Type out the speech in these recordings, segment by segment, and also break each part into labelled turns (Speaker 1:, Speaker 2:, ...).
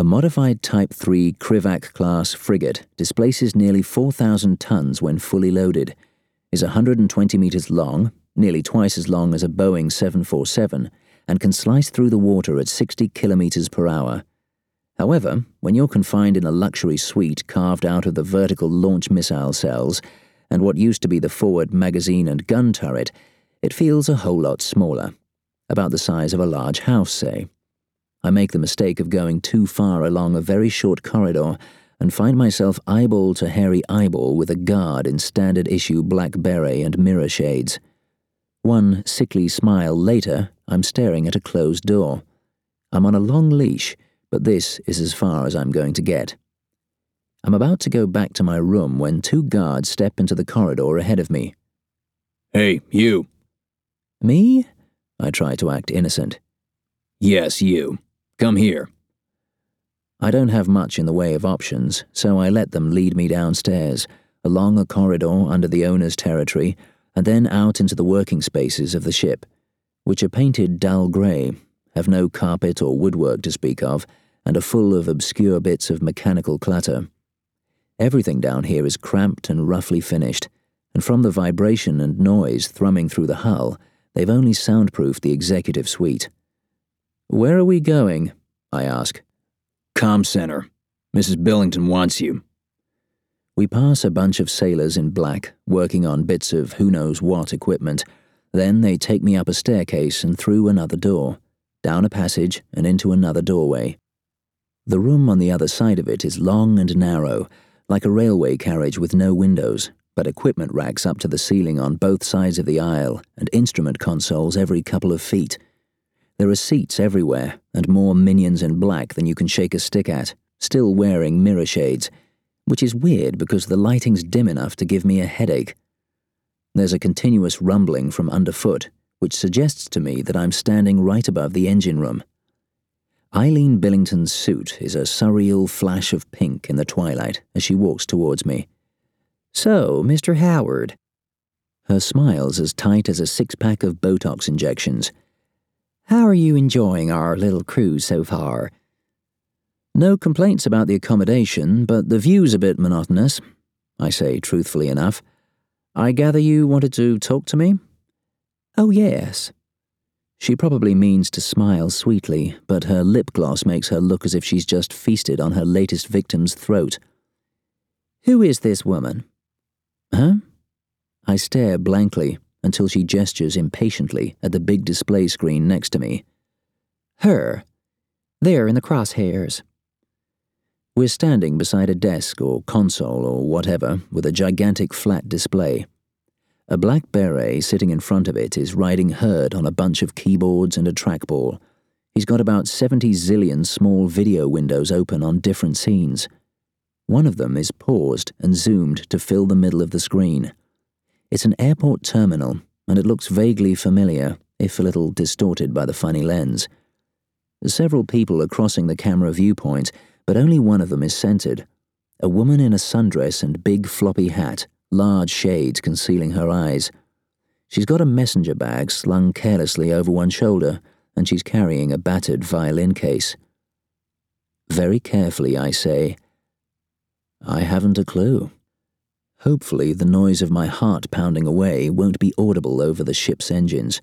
Speaker 1: modified Type 3 Krivac-class frigate displaces nearly 4,000 tons when fully loaded, is 120 meters long, nearly twice as long as a Boeing 747, and can slice through the water at 60 kilometers per hour. However, when you're confined in a luxury suite carved out of the vertical launch missile cells and what used to be the forward magazine and gun turret, it feels a whole lot smaller, about the size of a large house, say. I make the mistake of going too far along a very short corridor and find myself eyeball to hairy eyeball with a guard in standard issue black beret and mirror shades. One sickly smile later, I'm staring at a closed door. I'm on a long leash, but this is as far as I'm going to get. I'm about to go back to my room when two guards step into the corridor ahead of me.
Speaker 2: "Hey, you."
Speaker 1: Me? I try to act innocent.
Speaker 2: "Yes, you. Come here."
Speaker 1: I don't have much in the way of options, so I let them lead me downstairs, along a corridor under the owner's territory, and then out into the working spaces of the ship, which are painted dull grey, have no carpet or woodwork to speak of, and are full of obscure bits of mechanical clutter. Everything down here is cramped and roughly finished, and from the vibration and noise thrumming through the hull, they've only soundproofed the executive suite. "Where are we going?" I ask.
Speaker 2: "Comm center. Mrs. Billington wants you."
Speaker 1: We pass a bunch of sailors in black, working on bits of who-knows-what equipment. Then they take me up a staircase and through another door, down a passage and into another doorway. The room on the other side of it is long and narrow, like a railway carriage with no windows, but equipment racks up to the ceiling on both sides of the aisle and instrument consoles every couple of feet. There are seats everywhere, and more minions in black than you can shake a stick at, still wearing mirror shades, which is weird because the lighting's dim enough to give me a headache. There's a continuous rumbling from underfoot, which suggests to me that I'm standing right above the engine room. Eileen Billington's suit is a surreal flash of pink in the twilight as she walks towards me. "So, Mr. Howard." Her smile's as tight as a six-pack of Botox injections. "How are you enjoying our little cruise so far?" "No complaints about the accommodation, but the view's a bit monotonous," I say truthfully enough. "I gather you wanted to talk to me?" "Oh, yes." She probably means to smile sweetly, but her lip gloss makes her look as if she's just feasted on her latest victim's throat. "Who is this woman?" "Huh?" I stare blankly until she gestures impatiently at the big display screen next to me. "Her. There in the crosshairs." We're standing beside a desk or console or whatever with a gigantic flat display. A black beret sitting in front of it is riding herd on a bunch of keyboards and a trackball. He's got about 70 zillion small video windows open on different scenes. One of them is paused and zoomed to fill the middle of the screen. It's an airport terminal, and it looks vaguely familiar, if a little distorted by the funny lens. Several people are crossing the camera viewpoint, but only one of them is centered. A woman in a sundress and big floppy hat, large shades concealing her eyes. She's got a messenger bag slung carelessly over one shoulder, and she's carrying a battered violin case. Very carefully I say, "I haven't a clue." Hopefully the noise of my heart pounding away won't be audible over the ship's engines.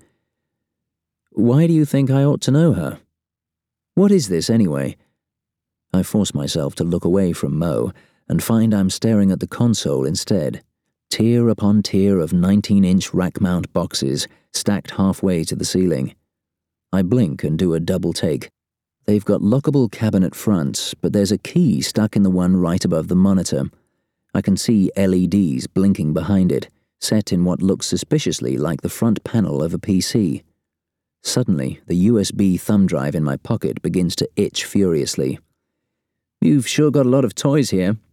Speaker 1: "Why do you think I ought to know her?" "What is this anyway?" I force myself to look away from Mo and find I'm staring at the console instead. Tier upon tier of 19-inch rack-mount boxes stacked halfway to the ceiling. I blink and do a double take. They've got lockable cabinet fronts, but there's a key stuck in the one right above the monitor. I can see LEDs blinking behind it, set in what looks suspiciously like the front panel of a PC. Suddenly, the USB thumb drive in my pocket begins to itch furiously. "You've sure got a lot of toys here,"